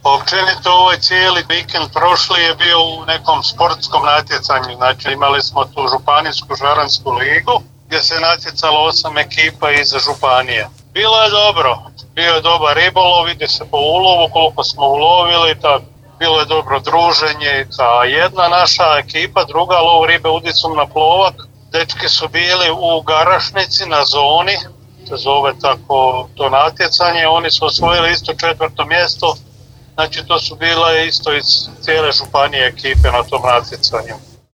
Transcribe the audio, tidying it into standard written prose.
Općenito ovaj cijeli vikend prošli je bio u nekom sportskom natjecanju, znači imali smo tu županijsku žaransku ligu gdje se natjecalo 8 ekipa iz županije. Bilo je dobro, bio je dobar ribolov, vidi se po ulovu koliko smo ulovili, tako. Bilo je dobro druženje, a jedna naša ekipa, druga lov ribe udicom na plovak, dečki su bili u Garašnici na zoni, se zove tako to natjecanje, oni su osvojili isto 4. mjesto, znači to su bile isto iz cijele županije ekipe na tom natjecanju.